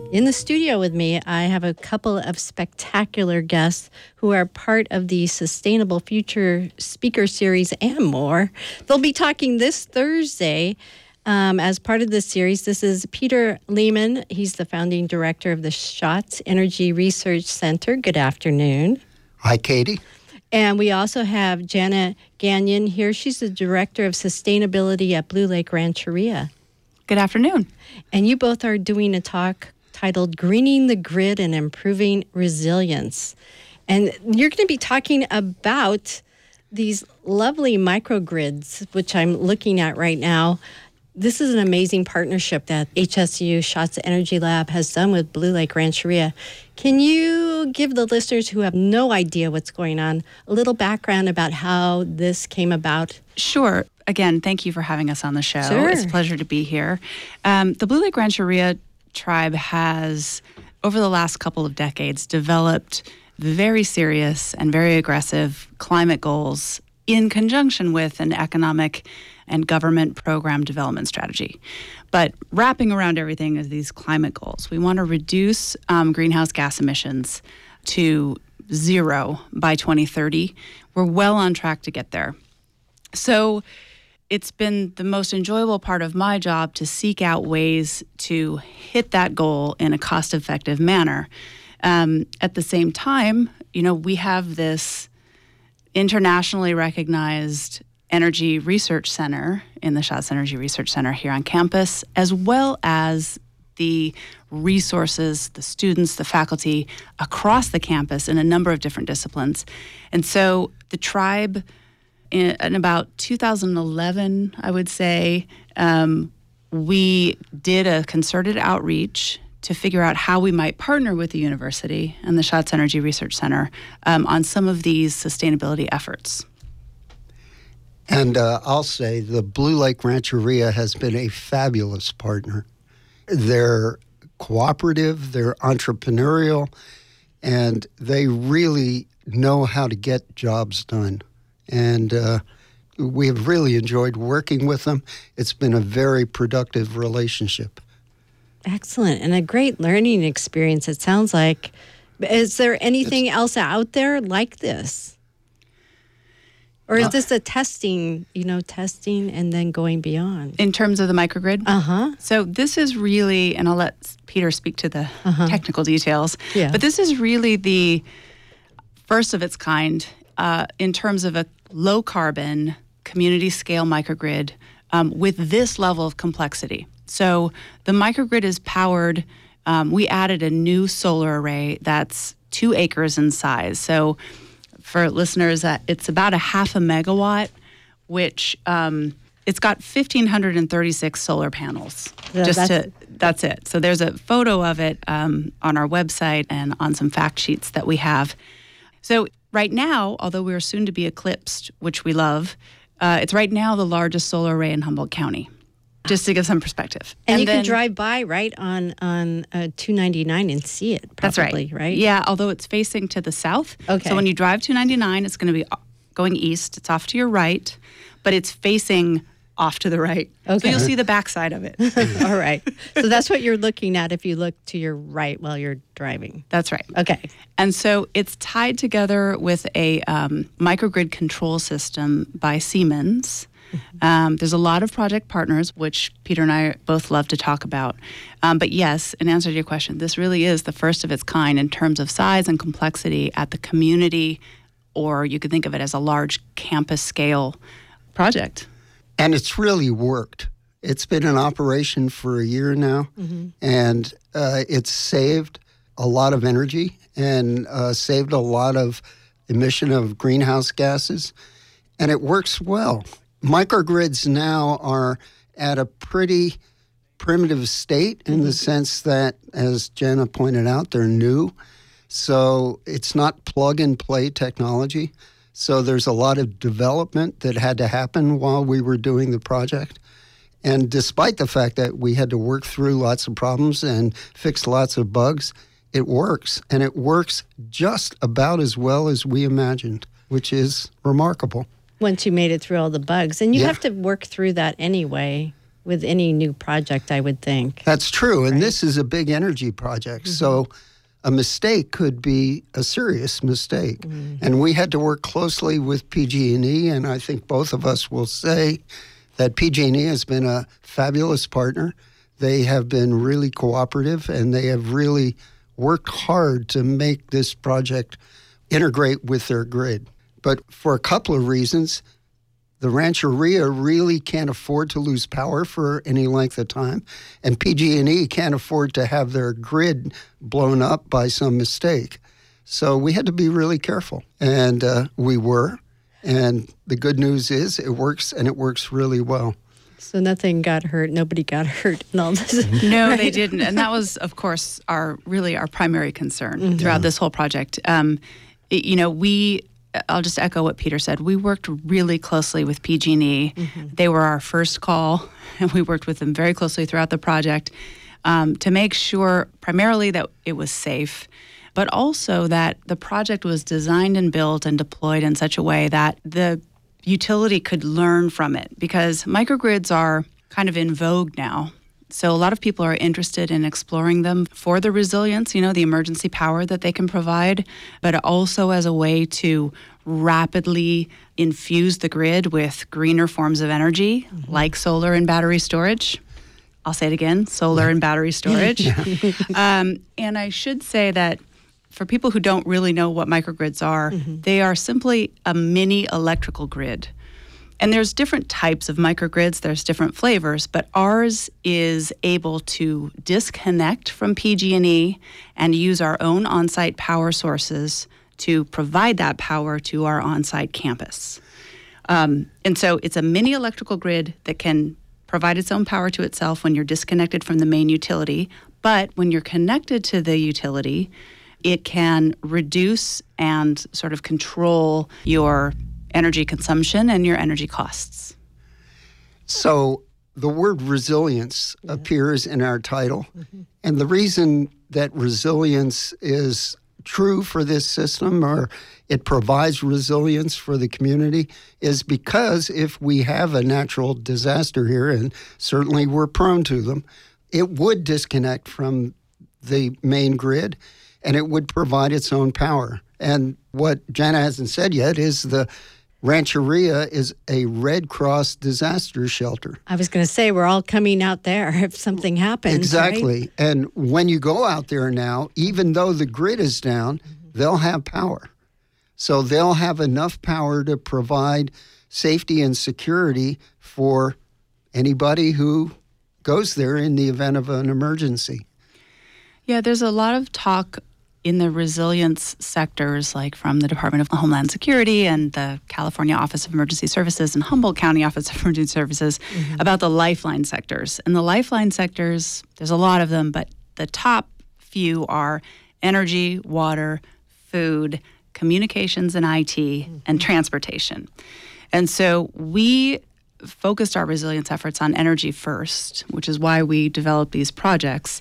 In the studio with me, I have a couple of spectacular guests who are part of the Sustainable Future Speaker Series and more. They'll be talking this Thursday as part of this series. This is Peter Leman. He's the founding director of the Schatz Energy Research Center. Good afternoon. Hi, Katie. And we also have Janet Gagnon here. She's the director of sustainability at Blue Lake Rancheria. Good afternoon. And you both are doing a talk titled Greening the Grid and Improving Resilience. And you're going to be talking about these lovely microgrids, which I'm looking at right now. This is an amazing partnership that HSU Schatz Energy Lab has done with Blue Lake Rancheria. Can you give the listeners who have no idea what's going on a little background about how this came about? Sure. Again, thank you for having us on the show. Sure. It's a pleasure to be here. The Blue Lake Rancheria tribe has, over the last couple of decades, developed very serious and very aggressive climate goals in conjunction with an economic and government program development strategy. But wrapping around everything is these climate goals. We want to reduce greenhouse gas emissions to zero by 2030. We're well on track to get there. So it's been the most enjoyable part of my job to seek out ways to hit that goal in a cost-effective manner. At the same time, we have this internationally recognized energy research center in the Schatz Energy Research Center here on campus, as well as the resources, the students, the faculty across the campus in a number of different disciplines. And so the tribe, in about 2011, I would say, we did a concerted outreach to figure out how we might partner with the university and the Schatz Energy Research Center on some of these sustainability efforts. And I'll say the Blue Lake Rancheria has been a fabulous partner. They're cooperative, they're entrepreneurial, and they really know how to get jobs done. And we have really enjoyed working with them. It's been a very productive relationship. Excellent. And a great learning experience, it sounds like. Is there anything else out there like this? Or is this a testing and then going beyond? In terms of the microgrid? Uh-huh. So this is really, and I'll let Peter speak to the technical details, but this is really the first of its kind in terms of a low-carbon, community-scale microgrid with this level of complexity. So the microgrid is powered, we added a new solar array that's 2 acres in size. So for listeners, it's about a half a megawatt, which it's got 1,536 solar panels. That's it. So there's a photo of it on our website and on some fact sheets that we have. So right now, although we're soon to be eclipsed, which we love, it's right now the largest solar array in Humboldt County, just to give some perspective. And you can drive by right on 299 and see it, probably, that's right? Yeah, although it's facing to the south. Okay. So when you drive 299, it's going to be going east. It's off to your right, but it's facing off to the right. Okay. So you'll see the backside of it. All right. So that's what you're looking at if you look to your right while you're driving. That's right. Okay. And so it's tied together with a microgrid control system by Siemens. There's a lot of project partners, which Peter and I both love to talk about. But yes, in answer to your question, this really is the first of its kind in terms of size and complexity at the community, or you could think of it as a large campus scale project. And it's really worked. It's been in operation for a year now, and it's saved a lot of energy and saved a lot of emission of greenhouse gases, and it works well. Microgrids now are at a pretty primitive state in the sense that, as Jenna pointed out, they're new. So it's not plug-and-play technology. So there's a lot of development that had to happen while we were doing the project. And despite the fact that we had to work through lots of problems and fix lots of bugs, it works. And it works just about as well as we imagined, which is remarkable. Once you made it through all the bugs. And you have to work through that anyway. with any new project, I would think. That's true. And this is a big energy project. So a mistake could be a serious mistake. And we had to work closely with PG&E, and I think both of us will say that PG&E has been a fabulous partner. They have been really cooperative, and they have really worked hard to make this project integrate with their grid. But for a couple of reasons, the Rancheria really can't afford to lose power for any length of time, and PG&E can't afford to have their grid blown up by some mistake. So we had to be really careful, and we were. And the good news is it works, and it works really well. So nothing got hurt, nobody got hurt in all this. No, right? they didn't. And that was, of course, our primary concern throughout this whole project. I'll just echo what Peter said. We worked really closely with PG&E. They were our first call, and we worked with them very closely throughout the project to make sure primarily that it was safe, but also that the project was designed and built and deployed in such a way that the utility could learn from it, because microgrids are kind of in vogue now. So a lot of people are interested in exploring them for the resilience, the emergency power that they can provide, but also as a way to rapidly infuse the grid with greener forms of energy, like solar and battery storage. I'll say it again, solar and battery storage. And I should say that for people who don't really know what microgrids are, they are simply a mini electrical grid. And there's different types of microgrids, there's different flavors, but ours is able to disconnect from PG&E and use our own on-site power sources to provide that power to our on-site campus. And so it's a mini electrical grid that can provide its own power to itself when you're disconnected from the main utility, but when you're connected to the utility, it can reduce and sort of control your energy consumption and your energy costs. So the word resilience appears in our title. And the reason that resilience is true for this system, or it provides resilience for the community, is because if we have a natural disaster here, and certainly we're prone to them, it would disconnect from the main grid and it would provide its own power. And what Jana hasn't said yet is the Rancheria is a Red Cross disaster shelter. I was going to say, we're all coming out there if something happens. Exactly. Right? And when you go out there now, even though the grid is down, they'll have power. So they'll have enough power to provide safety and security for anybody who goes there in the event of an emergency. Yeah, there's a lot of talk in the resilience sectors, like from the Department of Homeland Security and the California Office of Emergency Services and Humboldt County Office of Emergency Services, about the lifeline sectors. And the lifeline sectors, there's a lot of them, but the top few are energy, water, food, communications and IT, and transportation. And so we focused our resilience efforts on energy first, which is why we developed these projects,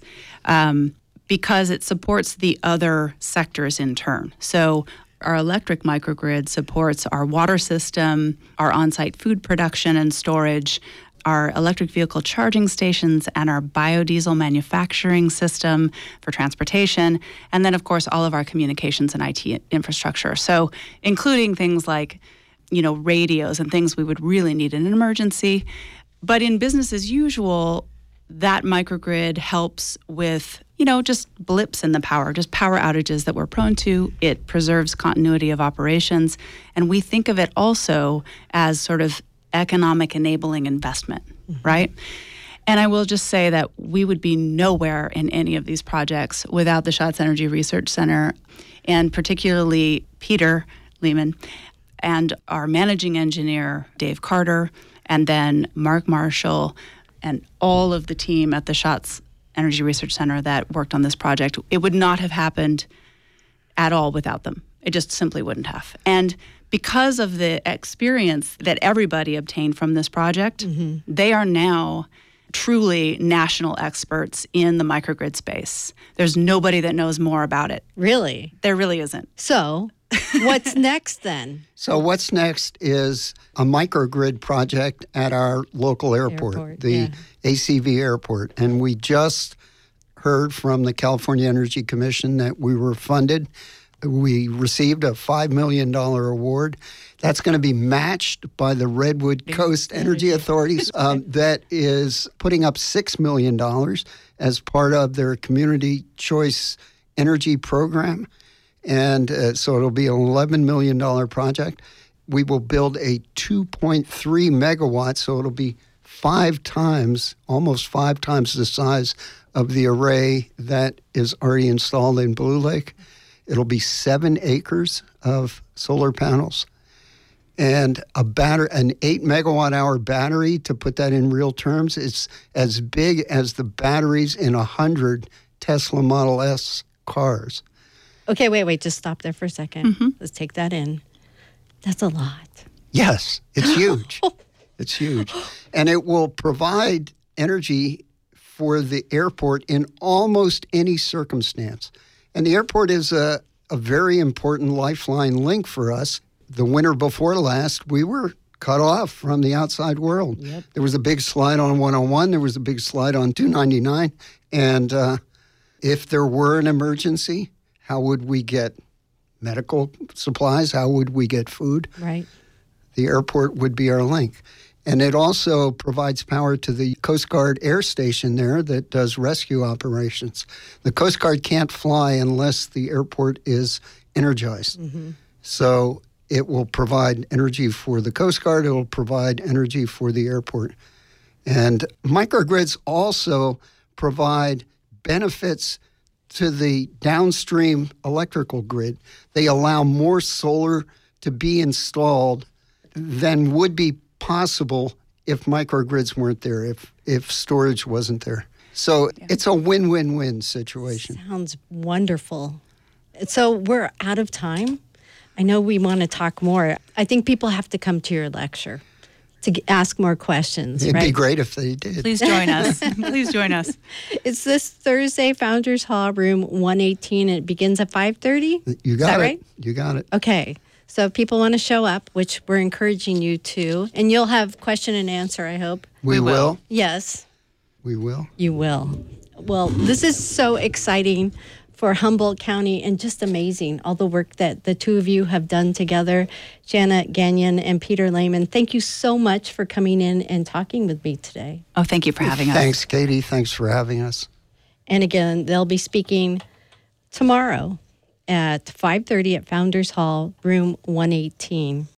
because it supports the other sectors in turn. So our electric microgrid supports our water system, our on-site food production and storage, our electric vehicle charging stations, and our biodiesel manufacturing system for transportation, and then, of course, all of our communications and IT infrastructure. So including things like, radios and things we would really need in an emergency. But in business as usual, that microgrid helps with, just blips in the power, just power outages that we're prone to. It preserves continuity of operations. And we think of it also as sort of economic enabling investment, right? And I will just say that we would be nowhere in any of these projects without the Schatz Energy Research Center, and particularly Peter Lehman and our managing engineer, Dave Carter, and then Mark Marshall, and all of the team at the Schatz Energy Research Center that worked on this project. It would not have happened at all without them. It just simply wouldn't have. And because of the experience that everybody obtained from this project, they are now truly national experts in the microgrid space. There's nobody that knows more about it. Really? There really isn't. So What's next then? So what's next is a microgrid project at our local airport, the ACV airport. And we just heard from the California Energy Commission that we were funded. We received a $5 million award. That's going to be matched by the Redwood Coast Energy Authorities that is putting up $6 million as part of their Community Choice Energy Program. And so it'll be an $11 million project. We will build a 2.3 megawatt, so it'll be almost five times the size of the array that is already installed in Blue Lake. It'll be 7 acres of solar panels and an 8 megawatt hour battery. To put that in real terms, it's as big as the batteries in 100 Tesla Model S cars. Okay, wait, just stop there for a second. Mm-hmm. Let's take that in. That's a lot. Yes, it's huge. It's huge. And it will provide energy for the airport in almost any circumstance. And the airport is a very important lifeline link for us. The winter before last, we were cut off from the outside world. Yep. There was a big slide on 101. There was a big slide on 299. And if there were an emergency, how would we get medical supplies? How would we get food? Right. The airport would be our link. And it also provides power to the Coast Guard air station there that does rescue operations. The Coast Guard can't fly unless the airport is energized. Mm-hmm. So it will provide energy for the Coast Guard. It will provide energy for the airport. And microgrids also provide benefits to the downstream electrical grid. They allow more solar to be installed than would be possible if microgrids weren't there, if storage wasn't there. So it's a win-win-win situation. Sounds wonderful. So we're out of time. I know we want to talk more. I think people have to come to your lecture to ask more questions. It'd right? be great if they did. Please join us. Please join us. It's this Thursday, Founders Hall, room 118. It begins at 5:30. You got Is that it. right? You got it. Okay. So if people want to show up, which we're encouraging you to, and you'll have question and answer, I hope. We will. Yes. We will. You will. Well, this is so exciting for Humboldt County and just amazing, all the work that the two of you have done together. Janet Gagnon and Peter Lehman, thank you so much for coming in and talking with me today. Oh, thank you for having us. Thanks, Katie. Thanks for having us. And again, they'll be speaking tomorrow at 5:30 at Founders Hall, room 118.